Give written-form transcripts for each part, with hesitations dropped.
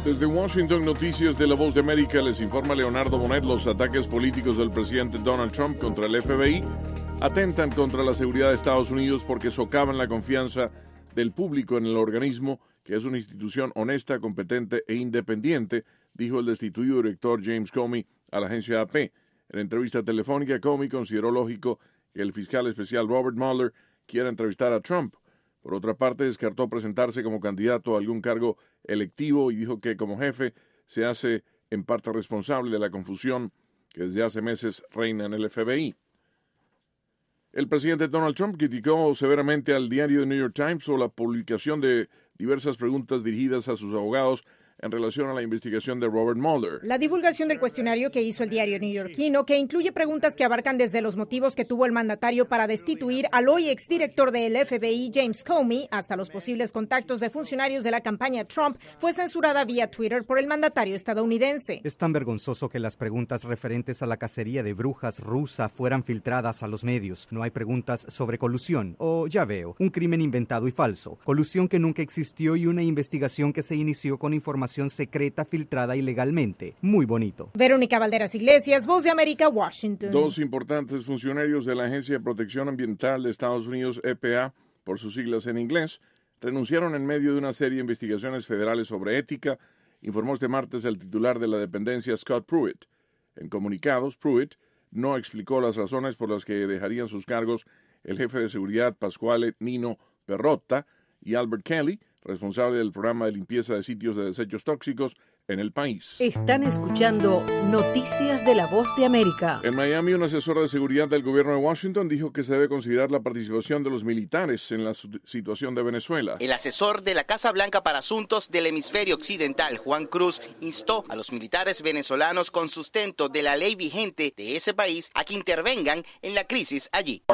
Desde Washington, Noticias de La Voz de América, les informa Leonardo Bonet. Los ataques políticos del presidente Donald Trump contra el FBI atentan contra la seguridad de Estados Unidos porque socavan la confianza del público en el organismo, que es una institución honesta, competente e independiente, dijo el destituido director James Comey a la agencia AP. En entrevista telefónica, Comey consideró lógico que el fiscal especial Robert Mueller quiera entrevistar a Trump. Por otra parte, descartó presentarse como candidato a algún cargo electivo y dijo que como jefe se hace en parte responsable de la confusión que desde hace meses reina en el FBI. El presidente Donald Trump criticó severamente al diario The New York Times por la publicación de diversas preguntas dirigidas a sus abogados en relación a la investigación de Robert Mueller. La divulgación del cuestionario que hizo el diario neoyorquino, que incluye preguntas que abarcan desde los motivos que tuvo el mandatario para destituir al hoy exdirector del FBI, James Comey, hasta los posibles contactos de funcionarios de la campaña Trump, fue censurada vía Twitter por el mandatario estadounidense. Es tan vergonzoso que las preguntas referentes a la cacería de brujas rusa fueran filtradas a los medios. No hay preguntas sobre colusión, o ya veo, un crimen inventado y falso, colusión que nunca existió y una investigación que se inició con información secreta filtrada ilegalmente. Muy bonito. Verónica Valderas Iglesias, Voz de América, Washington. Dos importantes funcionarios de la Agencia de Protección Ambiental de Estados Unidos, EPA, por sus siglas en inglés, renunciaron en medio de una serie de investigaciones federales sobre ética, informó este martes el titular de la dependencia, Scott Pruitt. En comunicados, Pruitt no explicó las razones por las que dejarían sus cargos el jefe de seguridad Pasquale Nino Perrotta y Albert Kelly, responsable del programa de limpieza de sitios de desechos tóxicos en el país. Están escuchando Noticias de La Voz de América. En Miami, un asesor de seguridad del gobierno de Washington dijo que se debe considerar la participación de los militares en la situación de Venezuela. El asesor de la Casa Blanca para Asuntos del Hemisferio Occidental, Juan Cruz, instó a los militares venezolanos con sustento de la ley vigente de ese país a que intervengan en la crisis allí.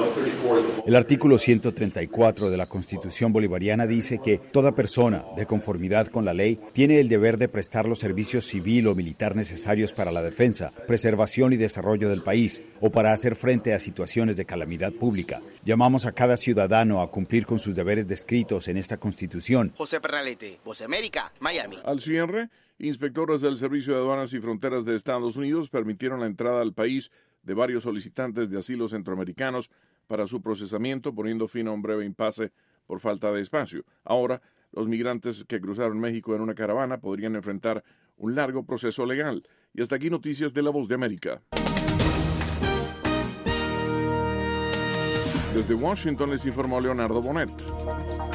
El artículo 134 de la Constitución bolivariana dice que toda persona, de conformidad con la ley, tiene el deber de prestar los servicios civil o militar necesarios para la defensa, preservación y desarrollo del país o para hacer frente a situaciones de calamidad pública. Llamamos a cada ciudadano a cumplir con sus deberes descritos en esta Constitución. José Pernalete, Voz de América, Miami. Al cierre, inspectores del Servicio de Aduanas y Fronteras de Estados Unidos permitieron la entrada al país de varios solicitantes de asilo centroamericanos para su procesamiento, poniendo fin a un breve impasse por falta de espacio. Ahora, los migrantes que cruzaron México en una caravana podrían enfrentar un largo proceso legal. Y hasta aquí Noticias de La Voz de América. Desde Washington les informó Leonardo Bonet.